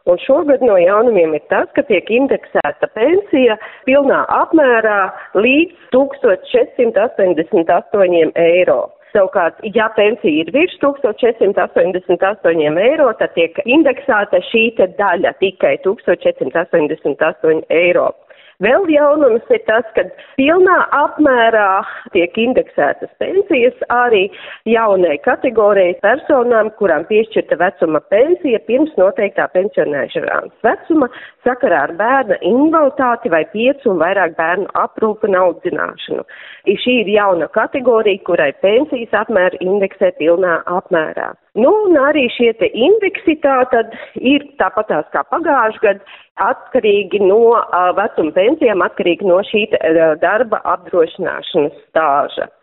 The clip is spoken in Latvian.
Un šogad no jaunumiem ir tas, ka tiek indeksēta pensija pilnā apmērā līdz 1488 eiro. Savukārt, ja pensija ir virs 1488 eiro, tad tiek indeksēta šī te daļa tikai 1488 eiro. Vēl jaunums ir tas, ka pilnā apmērā tiek indeksētas pensijas arī jaunai kategorijai personām, kurām piešķirta vecuma pensija pirms noteiktā pensionēšanās vecuma sakarā ar bērna invaliditāti vai 5 un vairāk bērnu aprūpi un audzināšanu. Šī ir jauna kategorija, kurai pensijas apmēri indeksē pilnā apmērā. Nu, un arī šie te indeksi tātad ir tāpatās kā pagājuši gadu atkarīgi no vecuma pensijām, atkarīgi no šī darba apdrošināšanas stāža.